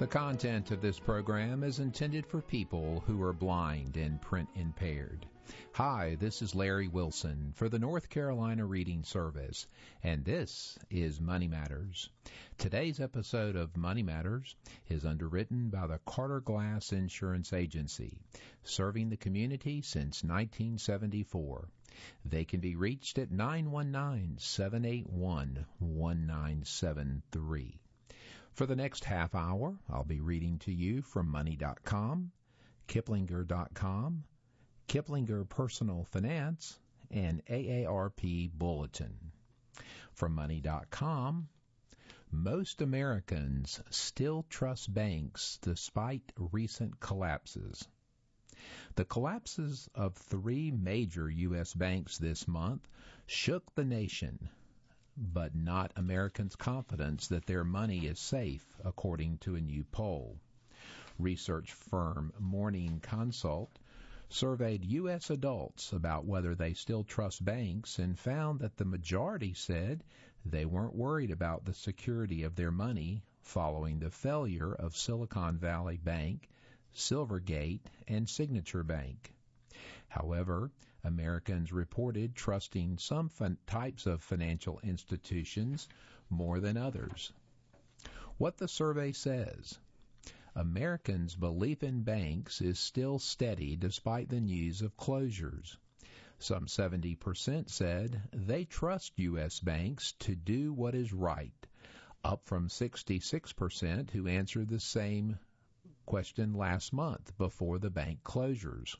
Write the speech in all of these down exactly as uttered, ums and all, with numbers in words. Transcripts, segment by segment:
The content of this program is intended for people who are blind and print impaired. Hi, this is Larry Wilson for the North Carolina Reading Service, and this is Money Matters. Today's episode of Money Matters is underwritten by the Carter Glass Insurance Agency, serving the community since nineteen seventy-four. They can be reached at nine one nine, seven eight one, one nine seven three. For the next half hour, I'll be reading to you from money dot com, kiplinger dot com, Kiplinger Personal Finance, and A A R P Bulletin. From money dot com, most Americans still trust banks despite recent collapses. The collapses of three major U S banks this month shook the nation, but not Americans' confidence that their money is safe, according to a new poll. Research firm Morning Consult surveyed U S adults about whether they still trust banks and found that the majority said they weren't worried about the security of their money following the failure of Silicon Valley Bank, Silvergate, and Signature Bank. However, Americans reported trusting some fin- types of financial institutions more than others. What the survey says: Americans' belief in banks is still steady despite the news of closures. Some seventy percent said they trust U S banks to do what is right, up from sixty-six percent who answered the same question last month before the bank closures.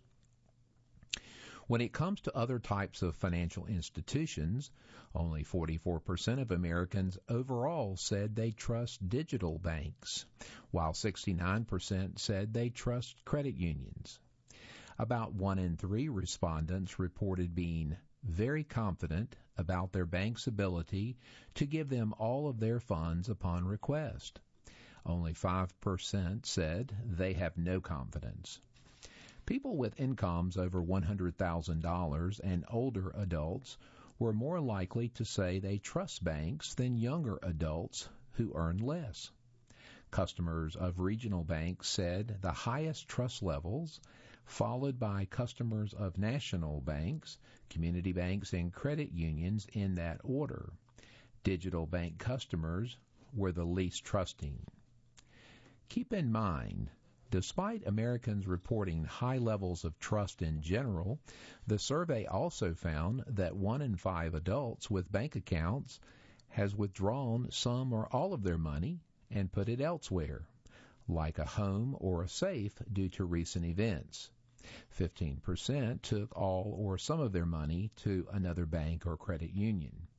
When it comes to other types of financial institutions, only forty-four percent of Americans overall said they trust digital banks, while sixty-nine percent said they trust credit unions. About one in three respondents reported being very confident about their bank's ability to give them all of their funds upon request. Only five percent said they have no confidence. People with incomes over one hundred thousand dollars and older adults were more likely to say they trust banks than younger adults who earn less. Customers of regional banks said the highest trust levels, followed by customers of national banks, community banks, and credit unions in that order. Digital bank customers were the least trusting. Keep in mind, despite Americans reporting high levels of trust in general, the survey also found that one in five adults with bank accounts has withdrawn some or all of their money and put it elsewhere, like a home or a safe, due to recent events. fifteen percent took all or some of their money to another bank or credit union.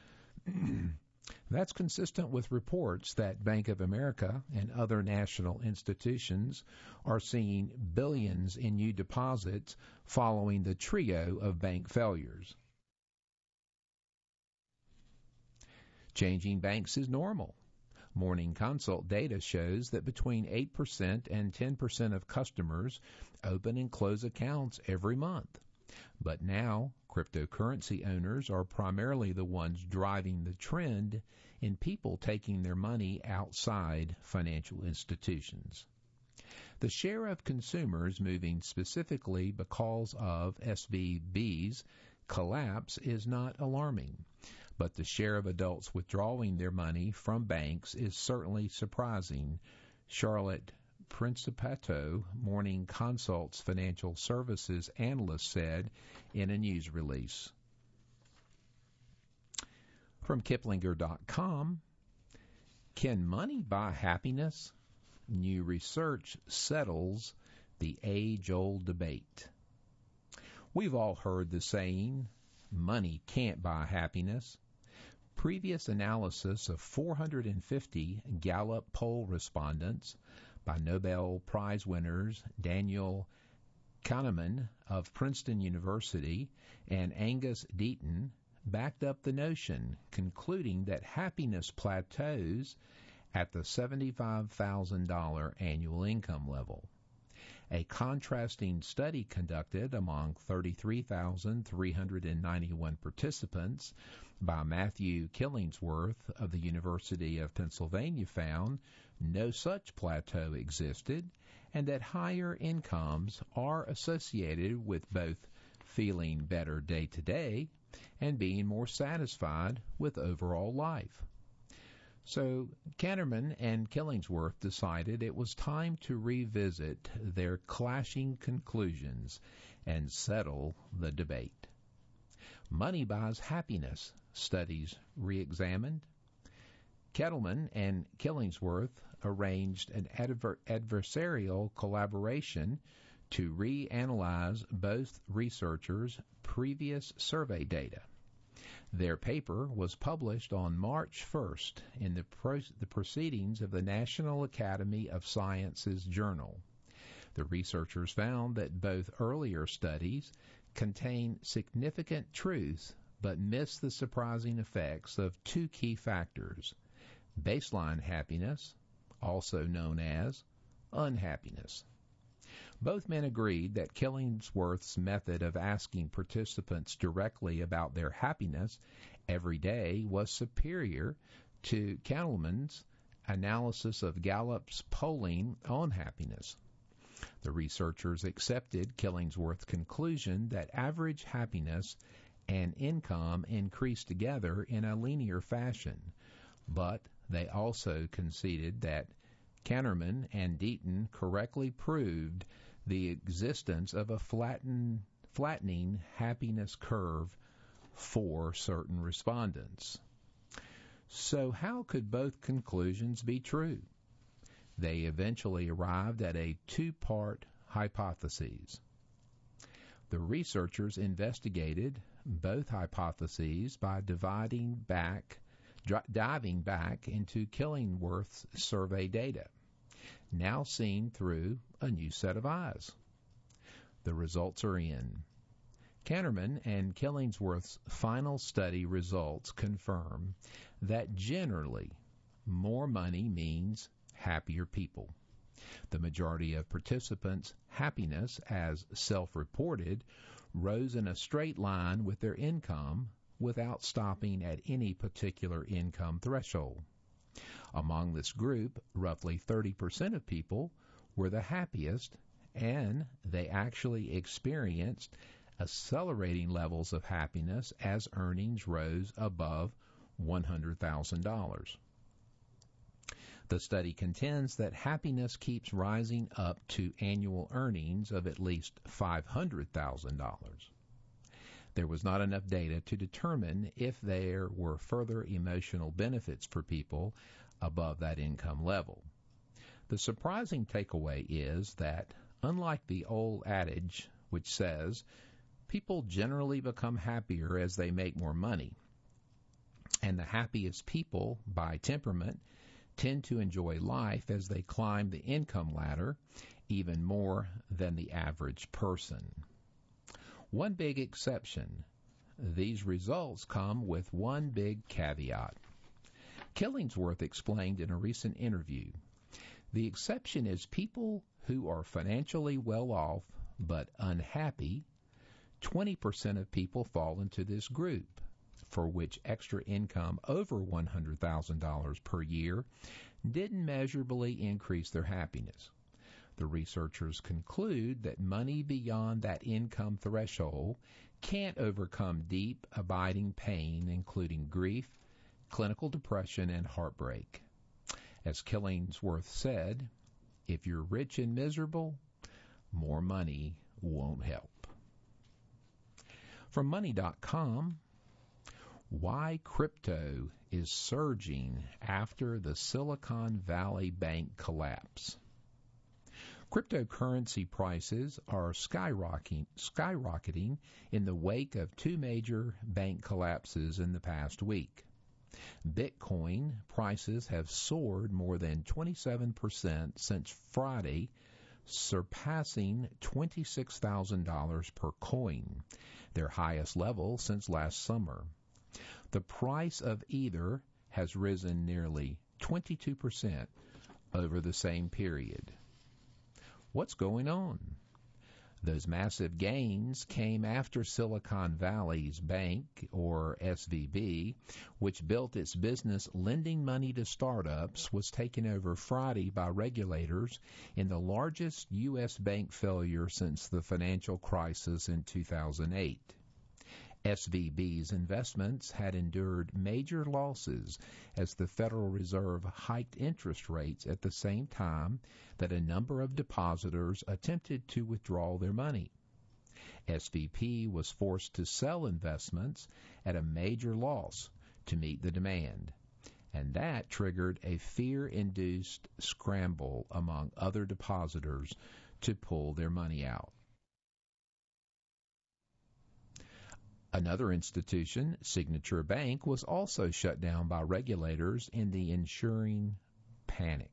That's consistent with reports that Bank of America and other national institutions are seeing billions in new deposits following the trio of bank failures. Changing banks is normal. Morning Consult data shows that between eight percent and ten percent of customers open and close accounts every month. But now, cryptocurrency owners are primarily the ones driving the trend in people taking their money outside financial institutions. The share of consumers moving specifically because of S V B's collapse is not alarming, but the share of adults withdrawing their money from banks is certainly surprising. Charlotte Principato, Morning Consult's financial services analyst, said in a news release. From kiplinger dot com, can money buy happiness? New research settles the age-old debate. We've all heard the saying, money can't buy happiness. Previous analysis of four hundred fifty Gallup poll respondents by Nobel Prize winners Daniel Kahneman of Princeton University and Angus Deaton backed up the notion, concluding that happiness plateaus at the seventy-five thousand dollars annual income level. A contrasting study conducted among thirty-three thousand three hundred ninety-one participants by Matthew Killingsworth of the University of Pennsylvania found no such plateau existed, and that higher incomes are associated with both feeling better day to day and being more satisfied with overall life. So Kahneman and Killingsworth decided it was time to revisit their clashing conclusions and settle the debate. Money buys happiness, studies re-examined. Kettleman and Killingsworth arranged an adver- adversarial collaboration to reanalyze both researchers' previous survey data. Their paper was published on March first in the, pro- the Proceedings of the National Academy of Sciences Journal. The researchers found that both earlier studies contain significant truth but miss the surprising effects of two key factors: baseline happiness, also known as unhappiness. Both men agreed that Killingsworth's method of asking participants directly about their happiness every day was superior to Kettleman's analysis of Gallup's polling on happiness. The researchers accepted Killingsworth's conclusion that average happiness and income increase together in a linear fashion, but they also conceded that Kahneman and Deaton correctly proved the existence of a flatten, flattening happiness curve for certain respondents. So how could both conclusions be true? They eventually arrived at a two-part hypothesis. The researchers investigated both hypotheses by dividing back, diving back into Killingworth's survey data, now seen through a new set of eyes. The results are in. Kahneman and Killingsworth's final study results confirm that generally more money means happier people. The majority of participants' happiness, as self-reported, rose in a straight line with their income without stopping at any particular income threshold. Among this group, roughly thirty percent of people were the happiest, and they actually experienced accelerating levels of happiness as earnings rose above one hundred thousand dollars. The study contends that happiness keeps rising up to annual earnings of at least five hundred thousand dollars. There was not enough data to determine if there were further emotional benefits for people above that income level. The surprising takeaway is that, unlike the old adage which says people generally become happier as they make more money, and the happiest people by temperament tend to enjoy life as they climb the income ladder even more than the average person. One big exception: these results come with one big caveat. Killingsworth explained in a recent interview, the exception is people who are financially well off but unhappy. twenty percent of people fall into this group, for which extra income over one hundred thousand dollars per year didn't measurably increase their happiness. The researchers conclude that money beyond that income threshold can't overcome deep, abiding pain, including grief, clinical depression, and heartbreak. As Killingsworth said, if you're rich and miserable, more money won't help. From money dot com, why crypto is surging after the Silicon Valley Bank collapse. Cryptocurrency prices are skyrocketing, skyrocketing in the wake of two major bank collapses in the past week. Bitcoin prices have soared more than twenty-seven percent since Friday, surpassing twenty-six thousand dollars per coin, their highest level since last summer. The price of Ether has risen nearly twenty-two percent over the same period. What's going on? Those massive gains came after Silicon Valley's bank, or S V B, which built its business lending money to startups, was taken over Friday by regulators in the largest U S bank failure since the financial crisis in two thousand eight. S V B's investments had endured major losses as the Federal Reserve hiked interest rates at the same time that a number of depositors attempted to withdraw their money. S V B was forced to sell investments at a major loss to meet the demand, and that triggered a fear-induced scramble among other depositors to pull their money out. Another institution, Signature Bank, was also shut down by regulators in the ensuing panic.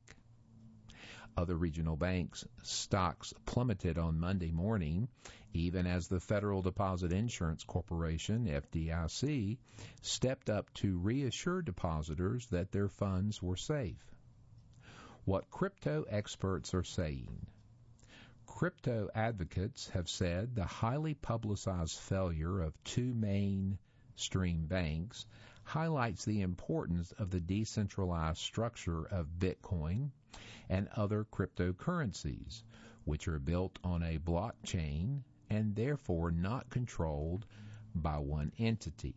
Other regional banks' stocks plummeted on Monday morning, even as the Federal Deposit Insurance Corporation, F D I C, stepped up to reassure depositors that their funds were safe. What crypto experts are saying. Crypto advocates have said the highly publicized failure of two mainstream banks highlights the importance of the decentralized structure of Bitcoin and other cryptocurrencies, which are built on a blockchain and therefore not controlled by one entity.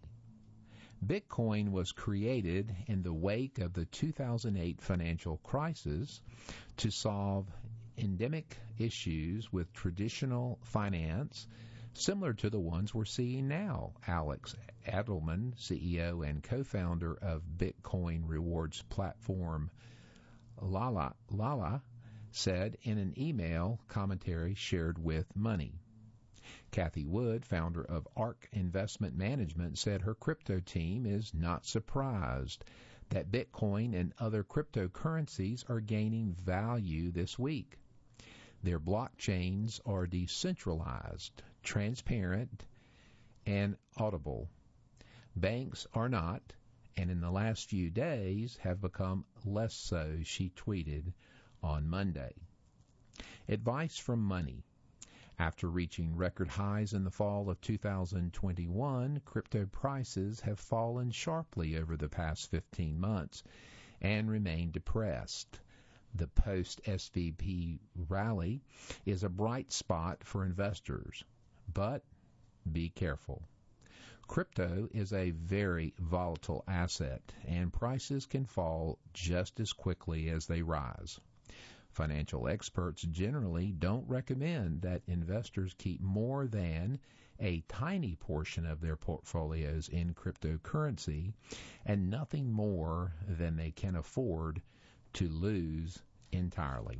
Bitcoin was created in the wake of the two thousand eight financial crisis to solve endemic issues with traditional finance similar to the ones we're seeing now. Alex Edelman, C E O and co-founder of Bitcoin rewards platform Lala, Lala, said in an email commentary shared with Money. Kathy Wood, founder of ARK Investment Management, said her crypto team is not surprised that Bitcoin and other cryptocurrencies are gaining value this week. Their blockchains are decentralized, transparent, and auditable. Banks are not, and in the last few days have become less so, she tweeted on Monday. Advice from Money. After reaching record highs in the fall of two thousand twenty-one, crypto prices have fallen sharply over the past fifteen months and remain depressed. The post-S V B rally is a bright spot for investors, but be careful. Crypto is a very volatile asset, and prices can fall just as quickly as they rise. Financial experts generally don't recommend that investors keep more than a tiny portion of their portfolios in cryptocurrency and nothing more than they can afford to lose entirely.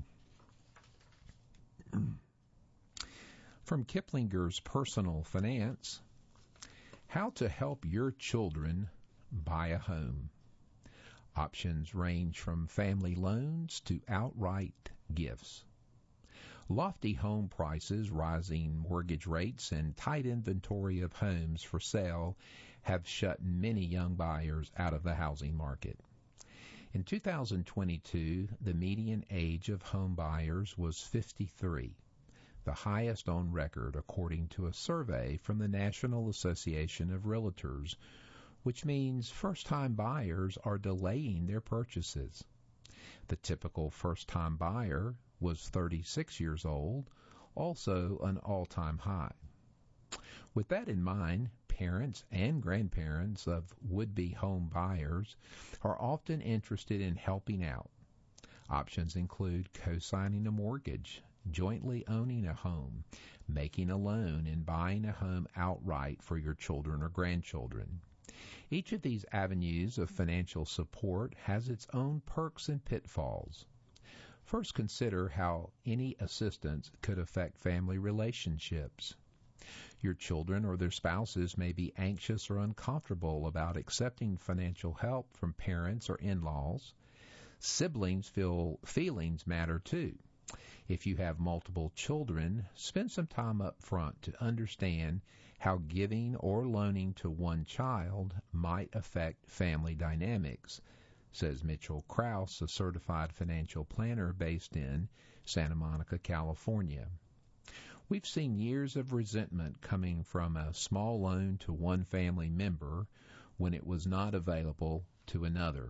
From Kiplinger's Personal Finance, how to help your children buy a home. Options range from family loans to outright gifts. Lofty home prices, rising mortgage rates, and tight inventory of homes for sale have shut many young buyers out of the housing market. In two thousand twenty-two, the median age of home buyers was fifty-three, the highest on record according to a survey from the National Association of Realtors, which means first-time buyers are delaying their purchases. The typical first-time buyer was thirty-six years old, also an all-time high. With that in mind, parents and grandparents of would-be home buyers are often interested in helping out. Options include co-signing a mortgage, jointly owning a home, making a loan, and buying a home outright for your children or grandchildren. Each of these avenues of financial support has its own perks and pitfalls. First, consider how any assistance could affect family relationships. Your children or their spouses may be anxious or uncomfortable about accepting financial help from parents or in-laws. Siblings feel feelings matter too. If you have multiple children, spend some time up front to understand how giving or loaning to one child might affect family dynamics, says Mitchell Krause, a certified financial planner based in Santa Monica, California. We've seen years of resentment coming from a small loan to one family member when it was not available to another.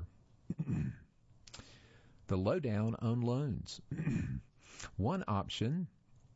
The lowdown on loans. One option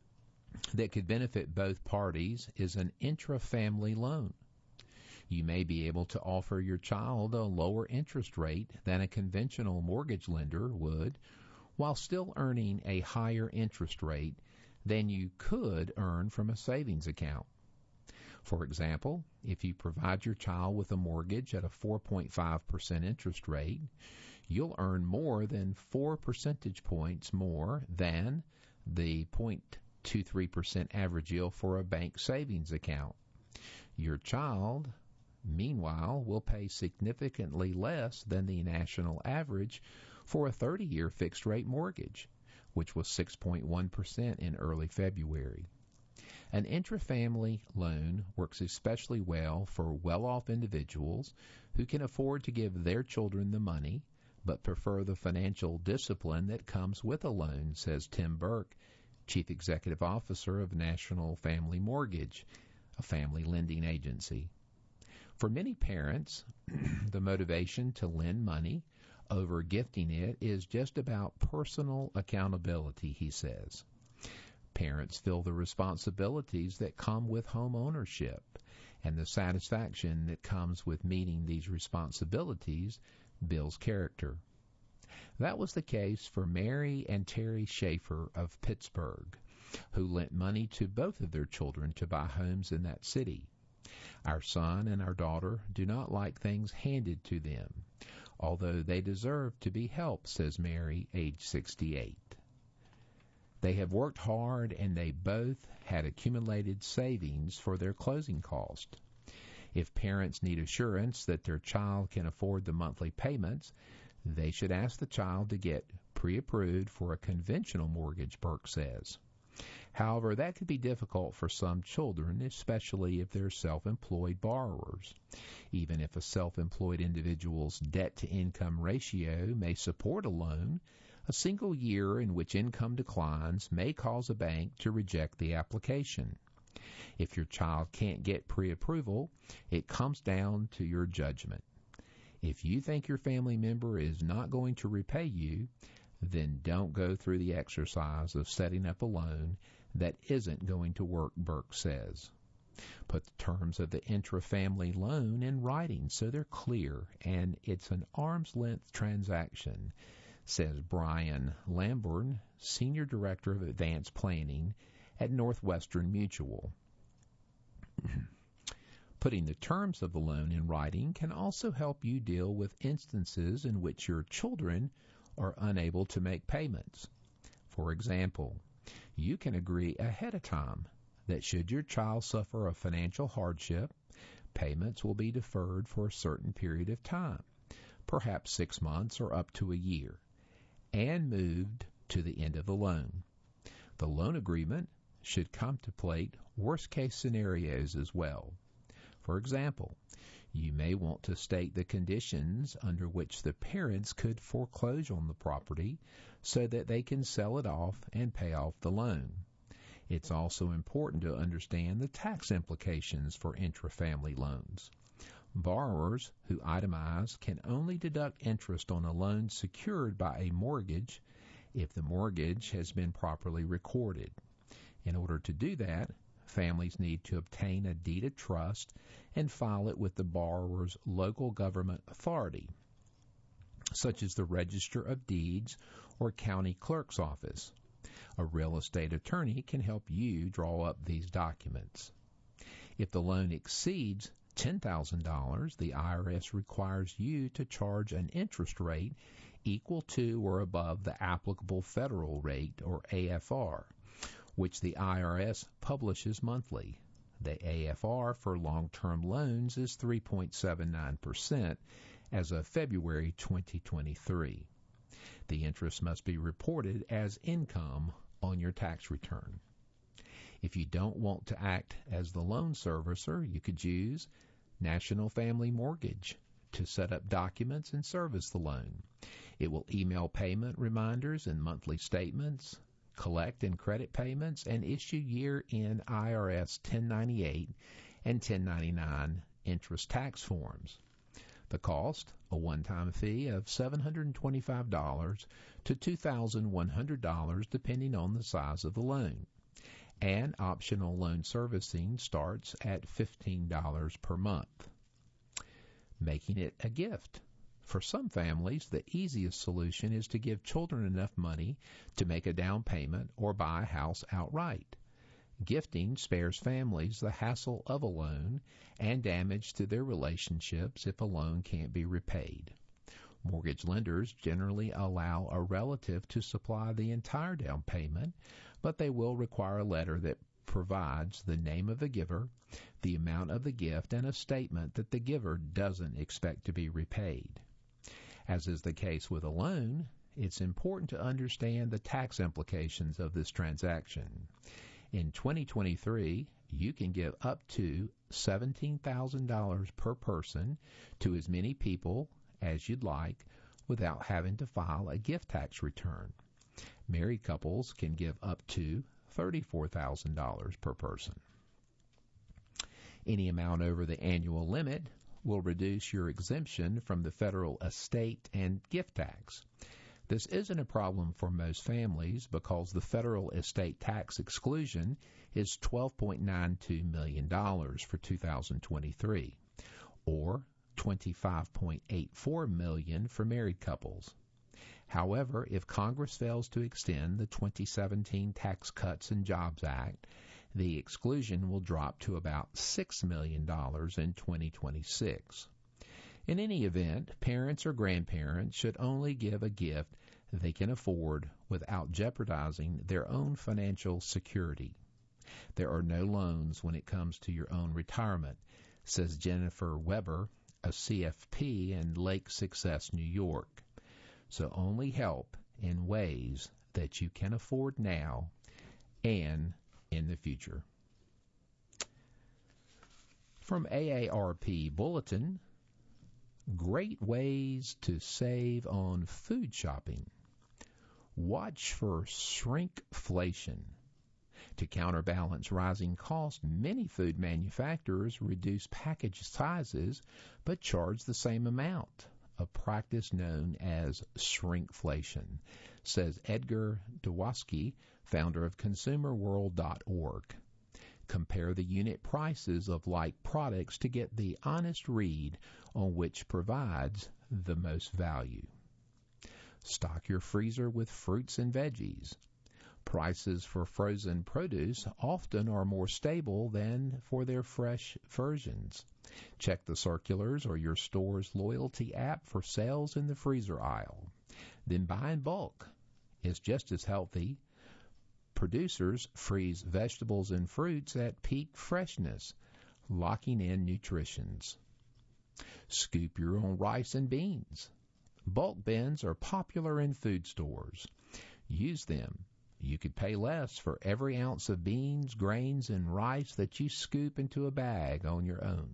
that could benefit both parties is an intra-family loan. You may be able to offer your child a lower interest rate than a conventional mortgage lender would, while still earning a higher interest rate than you could earn from a savings account. For example, if you provide your child with a mortgage at a four point five percent interest rate, you'll earn more than four percentage points more than the zero point two three percent average yield for a bank savings account. Your child, meanwhile, will pay significantly less than the national average for a thirty-year fixed-rate mortgage, which was six point one percent in early February. An intra-family loan works especially well for well-off individuals who can afford to give their children the money but prefer the financial discipline that comes with a loan, says Tim Burke, Chief Executive Officer of National Family Mortgage, a family lending agency. For many parents, the motivation to lend money over gifting it is just about personal accountability, he says. Parents feel the responsibilities that come with home ownership, and the satisfaction that comes with meeting these responsibilities builds character. That was the case for Mary and Terry Schaefer of Pittsburgh, who lent money to both of their children to buy homes in that city. Our son and our daughter do not like things handed to them, although they deserve to be helped, says Mary, age sixty-eight. They have worked hard, and they both had accumulated savings for their closing cost. If parents need assurance that their child can afford the monthly payments, they should ask the child to get pre-approved for a conventional mortgage, Burke says. However, that could be difficult for some children, especially if they're self-employed borrowers. Even if a self-employed individual's debt-to-income ratio may support a loan, a single year in which income declines may cause a bank to reject the application. If your child can't get pre-approval, it comes down to your judgment. If you think your family member is not going to repay you, then don't go through the exercise of setting up a loan that isn't going to work, Burke says. Put the terms of the intra-family loan in writing so they're clear and it's an arm's-length transaction, says Brian Lambourne, Senior Director of Advanced Planning at Northwestern Mutual. Putting the terms of the loan in writing can also help you deal with instances in which your children are unable to make payments. For example, you can agree ahead of time that should your child suffer a financial hardship, payments will be deferred for a certain period of time, perhaps six months or up to a year, and moved to the end of the loan. The loan agreement should contemplate worst-case scenarios as well. For example, you may want to state the conditions under which the parents could foreclose on the property so that they can sell it off and pay off the loan. It's also important to understand the tax implications for intra-family loans. Borrowers who itemize can only deduct interest on a loan secured by a mortgage if the mortgage has been properly recorded. In order to do that, families need to obtain a deed of trust and file it with the borrower's local government authority, such as the Register of Deeds or county clerk's office. A real estate attorney can help you draw up these documents. If the loan exceeds ten thousand dollars, the I R S requires you to charge an interest rate equal to or above the applicable federal rate, or A F R, which the I R S publishes monthly. The A F R for long-term loans is three point seven nine percent as of February twenty twenty-three. The interest must be reported as income on your tax return. If you don't want to act as the loan servicer, you could use National Family Mortgage to set up documents and service the loan. It will email payment reminders and monthly statements, collect and credit payments, and issue year-end I R S ten ninety-eight and ten ninety-nine interest tax forms. The cost, a one-time fee of seven hundred twenty-five dollars to two thousand one hundred dollars depending on the size of the loan. And optional loan servicing starts at fifteen dollars per month. Making it a gift. For some families, the easiest solution is to give children enough money to make a down payment or buy a house outright. Gifting spares families the hassle of a loan and damage to their relationships if a loan can't be repaid. Mortgage lenders generally allow a relative to supply the entire down payment, but they will require a letter that provides the name of the giver, the amount of the gift, and a statement that the giver doesn't expect to be repaid. As is the case with a loan, it's important to understand the tax implications of this transaction. In twenty twenty-three, you can give up to seventeen thousand dollars per person to as many people as you'd like without having to file a gift tax return. Married couples can give up to thirty-four thousand dollars per person. Any amount over the annual limit will reduce your exemption from the federal estate and gift tax. This isn't a problem for most families because the federal estate tax exclusion is twelve point nine two million dollars for two thousand twenty-three, or twenty-five point eight four million dollars for married couples. However, if Congress fails to extend the twenty seventeen Tax Cuts and Jobs Act, the exclusion will drop to about six million dollars in twenty twenty-six. In any event, parents or grandparents should only give a gift they can afford without jeopardizing their own financial security. There are no loans when it comes to your own retirement, says Jennifer Weber, a C F P in Lake Success, New York. So only help in ways that you can afford now and in the future. From A A R P Bulletin, great ways to save on food shopping. Watch for shrinkflation. To counterbalance rising costs, many food manufacturers reduce package sizes but charge the same amount, a practice known as shrinkflation, says Edgar Dwoski, founder of consumer world dot org. Compare the unit prices of like products to get the honest read on which provides the most value. Stock your freezer with fruits and veggies. Prices for frozen produce often are more stable than for their fresh versions. Check the circulars or your store's loyalty app for sales in the freezer aisle. Then buy in bulk. It's just as healthy. Producers freeze vegetables and fruits at peak freshness, locking in nutritions. Scoop your own rice and beans. Bulk bins are popular in food stores. Use them. You could pay less for every ounce of beans, grains, and rice that you scoop into a bag on your own.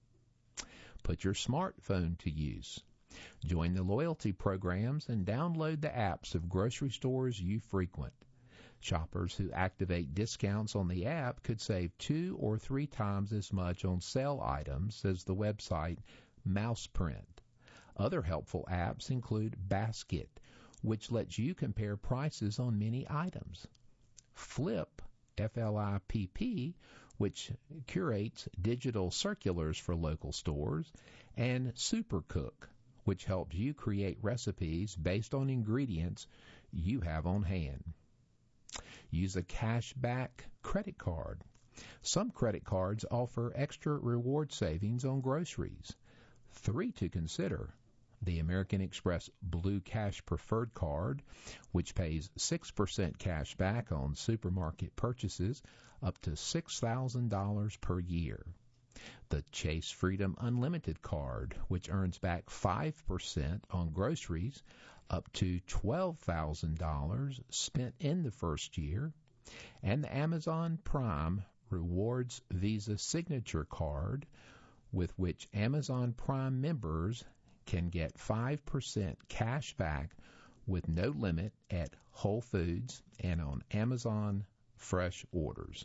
Put your smartphone to use. Join the loyalty programs and download the apps of grocery stores you frequent. Shoppers who activate discounts on the app could save two or three times as much on sale items, says the website Mouseprint. Other helpful apps include Basket, which lets you compare prices on many items. Flip, F L I P P, which curates digital circulars for local stores, and Supercook, which helps you create recipes based on ingredients you have on hand. Use a cashback credit card. Some credit cards offer extra reward savings on groceries. Three to consider. The American Express Blue Cash Preferred Card, which pays six percent cash back on supermarket purchases up to six thousand dollars per year. The Chase Freedom Unlimited Card, which earns back five percent on groceries up to twelve thousand dollars spent in the first year. And the Amazon Prime Rewards Visa Signature Card, with which Amazon Prime members can get five percent cash back with no limit at Whole Foods and on Amazon Fresh Orders.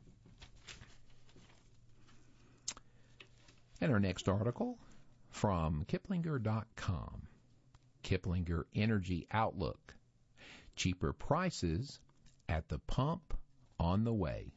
And our next article from Kiplinger dot com. Kiplinger Energy Outlook. Cheaper prices at the pump on the way.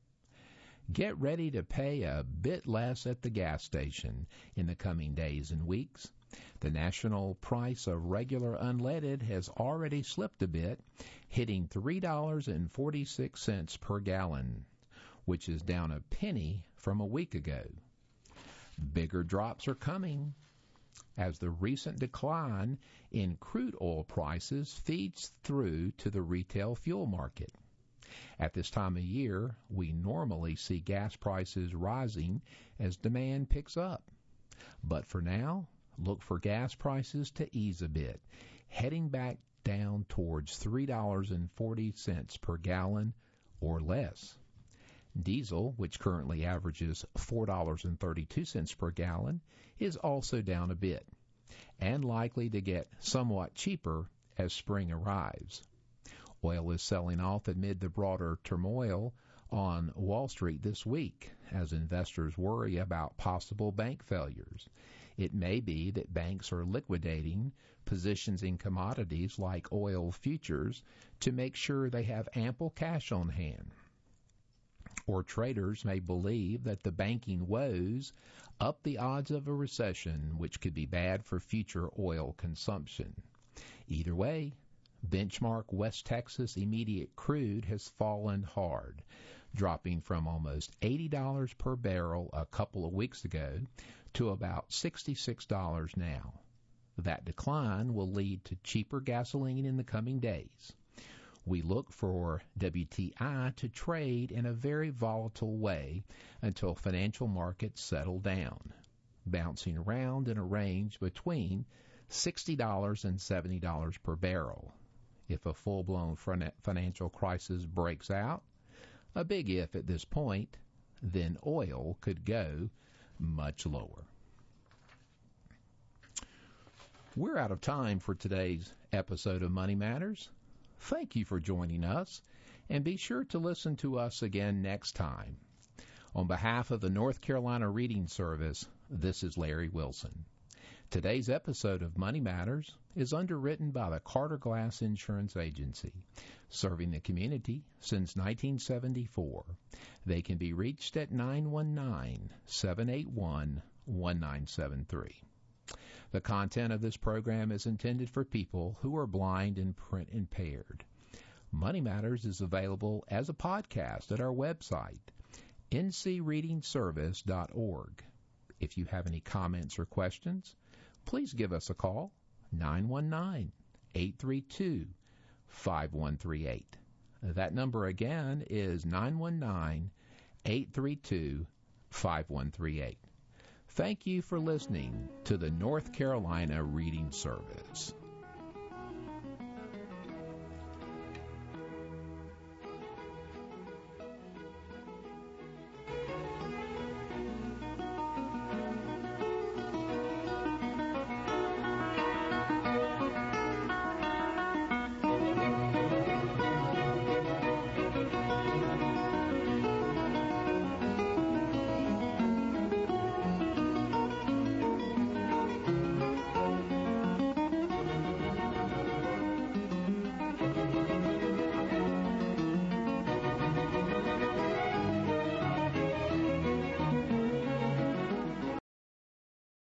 Get ready to pay a bit less at the gas station in the coming days and weeks. The national price of regular unleaded has already slipped a bit, hitting three dollars and forty-six cents per gallon, which is down a penny from a week ago. Bigger drops are coming as the recent decline in crude oil prices feeds through to the retail fuel market. At this time of year, we normally see gas prices rising as demand picks up. But for now, look for gas prices to ease a bit, heading back down towards three dollars and forty cents per gallon or less. Diesel, which currently averages four dollars and thirty-two cents per gallon, is also down a bit, and likely to get somewhat cheaper as spring arrives. Oil is selling off amid the broader turmoil on Wall Street this week as investors worry about possible bank failures. It may be that banks are liquidating positions in commodities like oil futures to make sure they have ample cash on hand. Or traders may believe that the banking woes up the odds of a recession, which could be bad for future oil consumption. Either way, benchmark West Texas immediate crude has fallen hard, dropping from almost eighty dollars per barrel a couple of weeks ago to about sixty-six dollars now. That decline will lead to cheaper gasoline in the coming days. We look for W T I to trade in a very volatile way until financial markets settle down, bouncing around in a range between sixty dollars and seventy dollars per barrel. If a full-blown financial crisis breaks out, a big if at this point, then oil could go much lower. We're out of time for today's episode of Money Matters. Thank you for joining us, and be sure to listen to us again next time. On behalf of the North Carolina Reading Service, this is Larry Wilson. Today's episode of Money Matters is underwritten by the Carter Glass Insurance Agency, serving the community since nineteen seventy-four. They can be reached at nine one nine, seven eight one, one nine seven three. The content of this program is intended for people who are blind and print impaired. Money Matters is available as a podcast at our website, n c reading service dot org. If you have any comments or questions, please give us a call, nine one nine, eight three two, five one three eight. That number again is nine one nine, eight three two, five one three eight. Thank you for listening to the North Carolina Reading Service.